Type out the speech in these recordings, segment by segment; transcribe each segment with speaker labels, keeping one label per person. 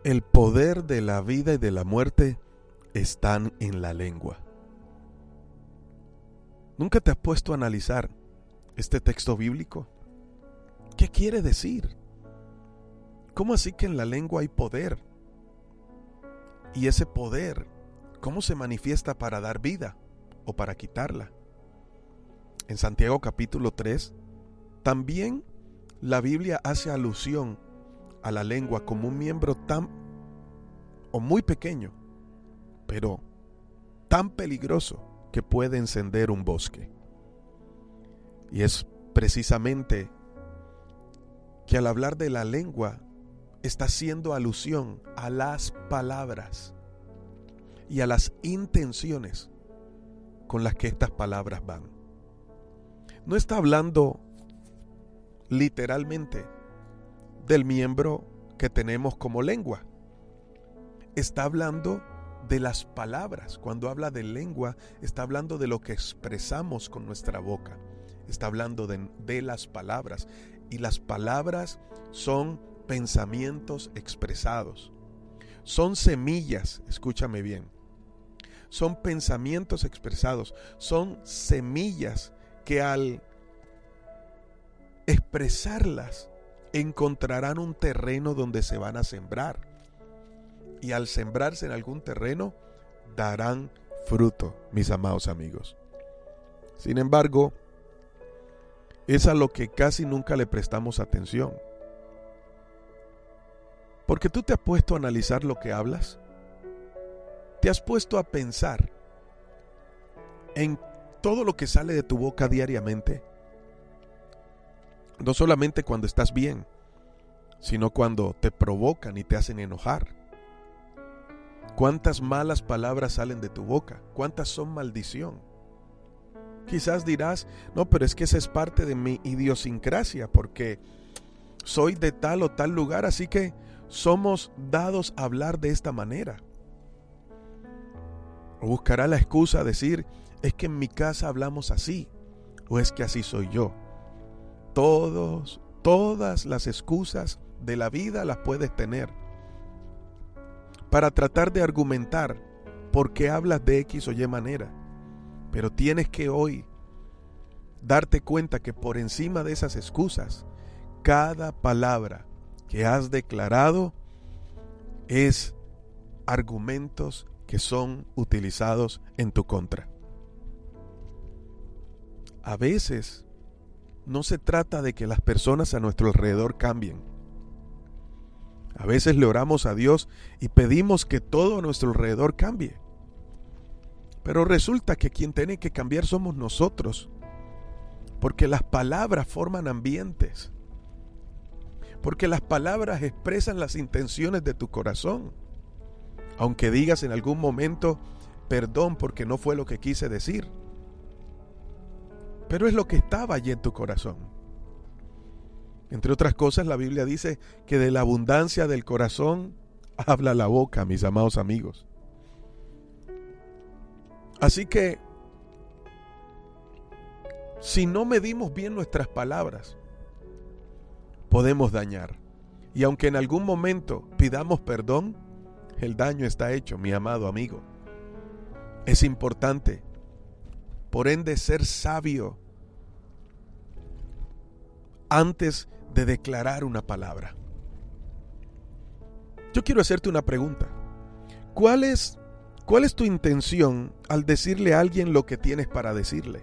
Speaker 1: El poder de la vida y de la muerte están en la lengua. ¿Nunca te has puesto a analizar este texto bíblico? ¿Qué quiere decir? ¿Cómo así que en la lengua hay poder? Y ese poder, ¿cómo se manifiesta para dar vida o para quitarla? En Santiago capítulo 3, también la Biblia hace alusión a la lengua como un miembro tan o muy pequeño, pero tan peligroso que puede encender un bosque. Y es precisamente que al hablar de la lengua está haciendo alusión a las palabras y a las intenciones con las que estas palabras van. No está hablando literalmente del miembro que tenemos como lengua. Está hablando de las palabras. Cuando habla de lengua, está hablando de lo que expresamos con nuestra boca. Está hablando de las palabras. Y las palabras son pensamientos expresados. Son semillas, escúchame bien. Son pensamientos expresados. Son semillas que al expresarlas encontrarán un terreno donde se van a sembrar. Y al sembrarse en algún terreno, darán fruto, mis amados amigos. Sin embargo, es a lo que casi nunca le prestamos atención. Porque tú te has puesto a analizar lo que hablas. Te has puesto a pensar en todo lo que sale de tu boca diariamente. No solamente cuando estás bien, sino cuando te provocan y te hacen enojar. ¿Cuántas malas palabras salen de tu boca? ¿Cuántas son maldición? Quizás dirás, no, pero es que esa es parte de mi idiosincrasia, porque soy de tal o tal lugar, así que somos dados a hablar de esta manera. O buscará la excusa a decir, es que en mi casa hablamos así, o es que así soy yo. Todas las excusas de la vida las puedes tener para tratar de argumentar por qué hablas de X o Y manera. Pero tienes que hoy darte cuenta que por encima de esas excusas, cada palabra que has declarado es argumentos que son utilizados en tu contra. A veces no se trata de que las personas a nuestro alrededor cambien. A veces le oramos a Dios y pedimos que todo a nuestro alrededor cambie. Pero resulta que quien tiene que cambiar somos nosotros. Porque las palabras forman ambientes. Porque las palabras expresan las intenciones de tu corazón. Aunque digas en algún momento, perdón porque no fue lo que quise decir. Pero es lo que estaba allí en tu corazón. Entre otras cosas, la Biblia dice que de la abundancia del corazón habla la boca, mis amados amigos. Así que, si no medimos bien nuestras palabras, podemos dañar. Y aunque en algún momento pidamos perdón, el daño está hecho, mi amado amigo. Es importante, por ende, ser sabio antes de declarar una palabra. Yo quiero hacerte una pregunta. ¿Cuál es tu intención al decirle a alguien lo que tienes para decirle?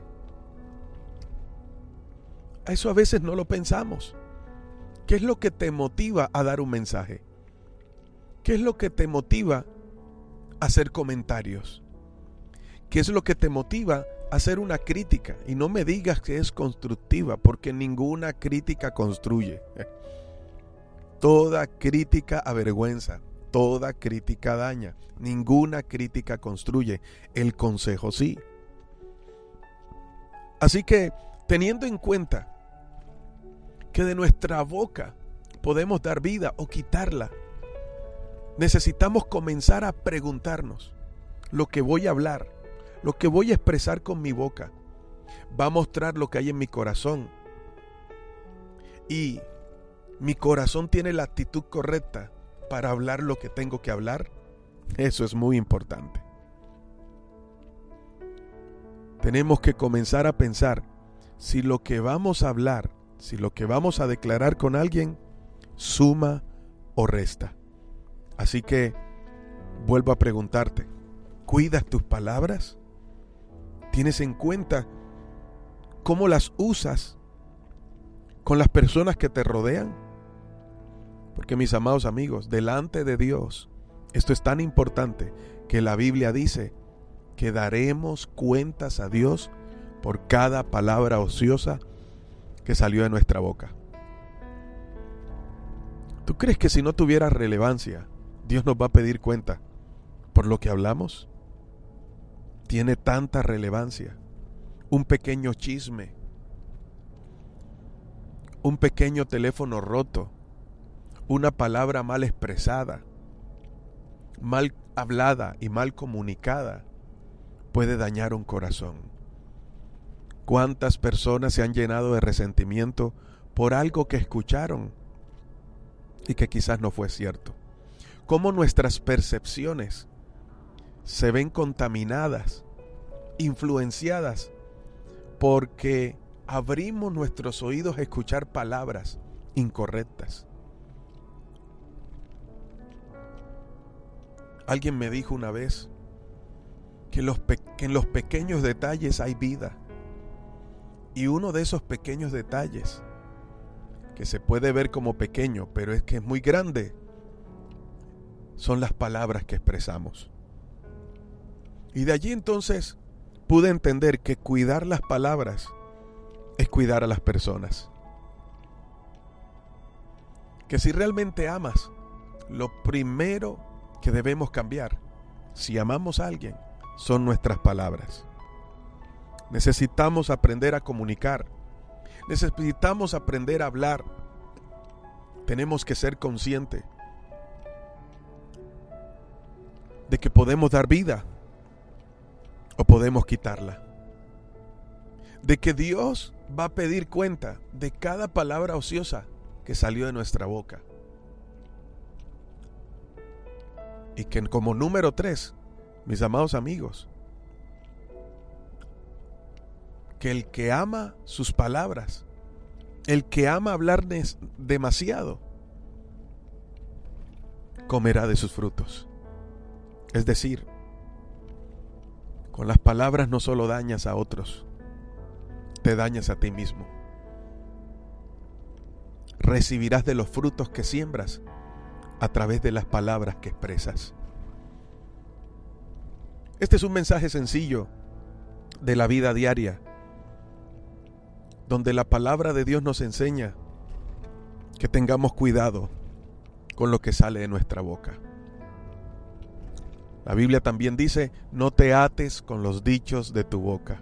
Speaker 1: A eso a veces no lo pensamos. ¿Qué es lo que te motiva a dar un mensaje? ¿Qué es lo que te motiva a hacer comentarios? ¿Qué es lo que te motiva a hacer una crítica? Y no me digas que es constructiva, porque ninguna crítica construye. Toda crítica avergüenza, toda crítica daña, ninguna crítica construye. El consejo sí. Así que, teniendo en cuenta que de nuestra boca podemos dar vida o quitarla, necesitamos comenzar a preguntarnos: lo que voy a hablar, lo que voy a expresar con mi boca, va a mostrar lo que hay en mi corazón. Y mi corazón tiene la actitud correcta para hablar lo que tengo que hablar? Eso es muy importante. Tenemos que comenzar a pensar si lo que vamos a hablar, si lo que vamos a declarar con alguien suma o resta. Así que vuelvo a preguntarte, ¿cuidas tus palabras? ¿Tienes en cuenta cómo las usas con las personas que te rodean? Porque, mis amados amigos, delante de Dios, esto es tan importante que la Biblia dice que daremos cuentas a Dios por cada palabra ociosa que salió de nuestra boca. ¿Tú crees que si no tuviera relevancia, Dios nos va a pedir cuenta por lo que hablamos? Tiene tanta relevancia. Un pequeño chisme, un pequeño teléfono roto, una palabra mal expresada, mal hablada y mal comunicada puede dañar un corazón. ¿Cuántas personas se han llenado de resentimiento por algo que escucharon y que quizás no fue cierto? ¿Cómo nuestras percepciones se ven contaminadas, influenciadas, porque abrimos nuestros oídos a escuchar palabras incorrectas? Alguien me dijo una vez que en los pequeños detalles hay vida. Y uno de esos pequeños detalles, que se puede ver como pequeño, pero es que es muy grande, son las palabras que expresamos. Y de allí entonces pude entender que cuidar las palabras es cuidar a las personas. Que si realmente amas, lo primero que debemos cambiar, si amamos a alguien, son nuestras palabras. Necesitamos aprender a comunicar. Necesitamos aprender a hablar. Tenemos que ser conscientes de que podemos dar vida o podemos quitarla. De que Dios va a pedir cuenta de cada palabra ociosa que salió de nuestra boca. Y que como número 3, mis amados amigos, que el que ama sus palabras, el que ama hablar demasiado, comerá de sus frutos. Es decir, con las palabras no solo dañas a otros, te dañas a ti mismo. Recibirás de los frutos que siembras a través de las palabras que expresas. Este es un mensaje sencillo de la vida diaria, donde la palabra de Dios nos enseña que tengamos cuidado con lo que sale de nuestra boca. La Biblia también dice, no te ates con los dichos de tu boca.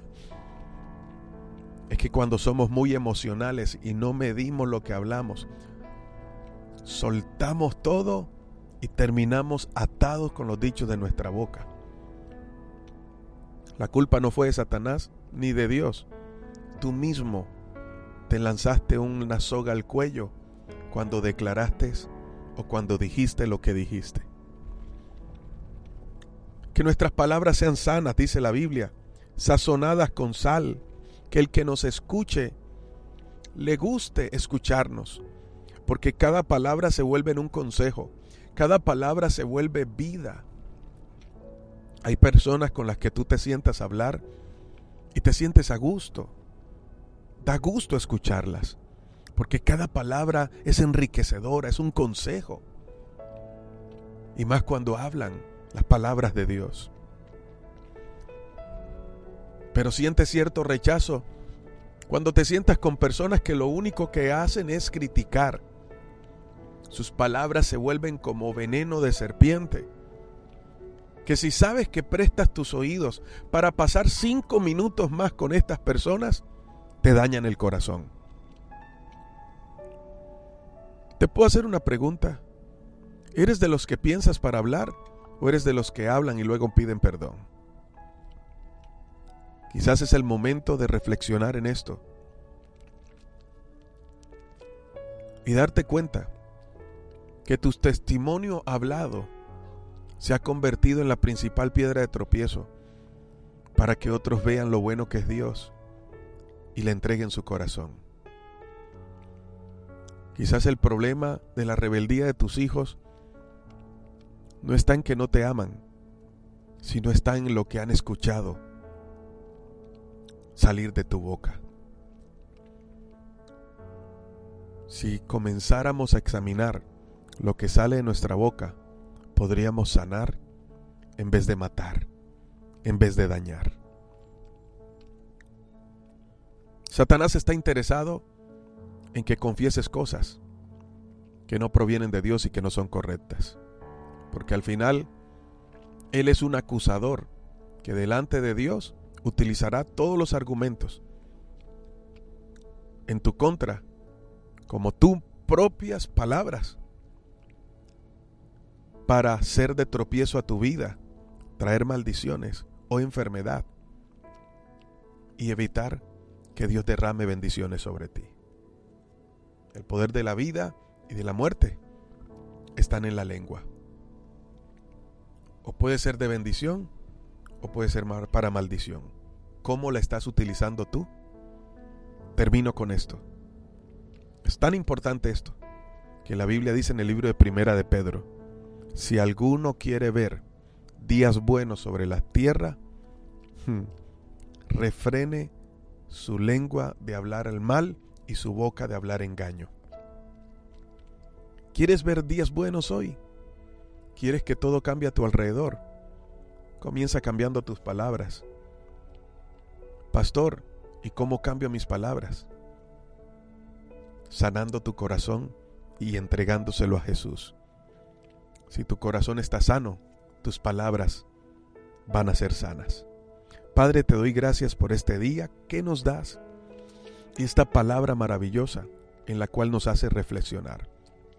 Speaker 1: Es que cuando somos muy emocionales y no medimos lo que hablamos, soltamos todo y terminamos atados con los dichos de nuestra boca. La culpa no fue de Satanás ni de Dios. Tú mismo te lanzaste una soga al cuello cuando declaraste o cuando dijiste lo que dijiste. Que nuestras palabras sean sanas, dice la Biblia, sazonadas con sal, que el que nos escuche le guste escucharnos, porque cada palabra se vuelve en un consejo, cada palabra se vuelve vida. Hay personas con las que tú te sientas a hablar y te sientes a gusto. Da gusto escucharlas, porque cada palabra es enriquecedora, es un consejo. Y más cuando hablan las palabras de Dios. Pero sientes cierto rechazo cuando te sientas con personas que lo único que hacen es criticar. Sus palabras se vuelven como veneno de serpiente. Que si sabes que prestas tus oídos para pasar 5 minutos más con estas personas, te dañan el corazón. ¿Te puedo hacer una pregunta? ¿Eres de los que piensas para hablar o eres de los que hablan y luego piden perdón? Quizás es el momento de reflexionar en esto y darte cuenta que tu testimonio hablado se ha convertido en la principal piedra de tropiezo para que otros vean lo bueno que es Dios y le entreguen su corazón. Quizás el problema de la rebeldía de tus hijos no está en que no te aman, sino está en lo que han escuchado salir de tu boca. Si comenzáramos a examinar lo que sale de nuestra boca, podríamos sanar en vez de matar, en vez de dañar. Satanás está interesado en que confieses cosas que no provienen de Dios y que no son correctas, porque al final él es un acusador que delante de Dios utilizará todos los argumentos en tu contra, como tus propias palabras, para hacer de tropiezo a tu vida, traer maldiciones o enfermedad y evitar que Dios derrame bendiciones sobre ti. El poder de la vida y de la muerte están en la lengua. O puede ser de bendición o puede ser para maldición. ¿Cómo la estás utilizando tú? Termino con esto. Es tan importante esto que la Biblia dice en el libro de Primera de Pedro: si alguno quiere ver días buenos sobre la tierra, refrene su lengua de hablar el mal y su boca de hablar engaño. ¿Quieres ver días buenos hoy? ¿Quieres que todo cambie a tu alrededor? Comienza cambiando tus palabras. Pastor, ¿y cómo cambio mis palabras? Sanando tu corazón y entregándoselo a Jesús. Si tu corazón está sano, tus palabras van a ser sanas. Padre, te doy gracias por este día que nos das y esta palabra maravillosa en la cual nos hace reflexionar.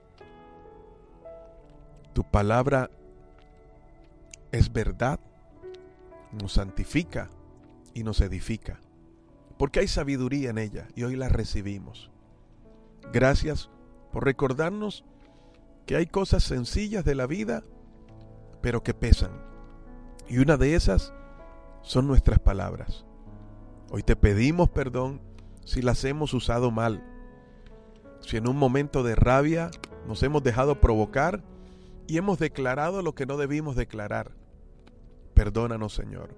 Speaker 1: Tu palabra es verdad, nos santifica y nos edifica, porque hay sabiduría en ella y hoy la recibimos. Gracias por recordarnos que hay cosas sencillas de la vida, pero que pesan. Y una de esas son nuestras palabras. Hoy te pedimos perdón si las hemos usado mal. Si en un momento de rabia nos hemos dejado provocar y hemos declarado lo que no debimos declarar. Perdónanos, Señor.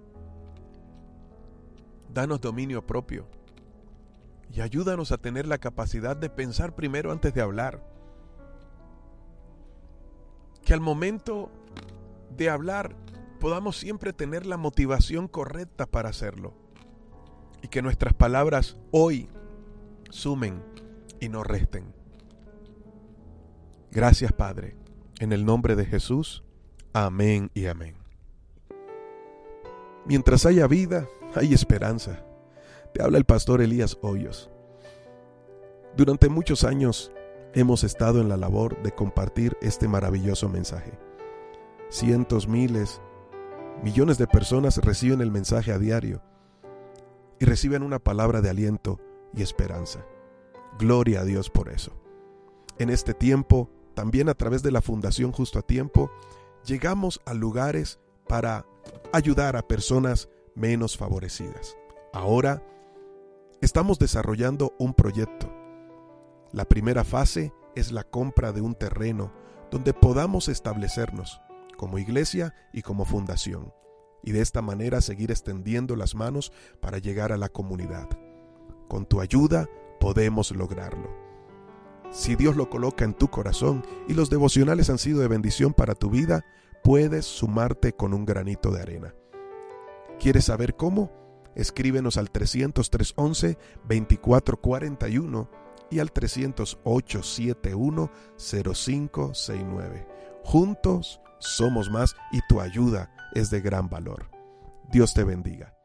Speaker 1: Danos dominio propio y ayúdanos a tener la capacidad de pensar primero antes de hablar. Que al momento de hablar podamos siempre tener la motivación correcta para hacerlo y que nuestras palabras hoy sumen y no resten. Gracias, Padre, en el nombre de Jesús. Amén y amén. Mientras haya vida, hay esperanza. Te habla el pastor Elías Hoyos. Durante muchos años hemos estado en la labor de compartir este maravilloso mensaje. Cientos, miles, millones de personas reciben el mensaje a diario y reciben una palabra de aliento y esperanza. Gloria a Dios por eso. En este tiempo, también a través de la Fundación Justo a Tiempo, llegamos a lugares para ayudar a personas menos favorecidas. Ahora estamos desarrollando un proyecto. La primera fase es la compra de un terreno donde podamos establecernos como iglesia y como fundación, y de esta manera seguir extendiendo las manos para llegar a la comunidad. Con tu ayuda podemos lograrlo. Si Dios lo coloca en tu corazón y los devocionales han sido de bendición para tu vida, puedes sumarte con un granito de arena. ¿Quieres saber cómo? Escríbenos al 300-311-2441 y al 300-871-0569. Juntos somos más y tu ayuda es de gran valor. Dios te bendiga.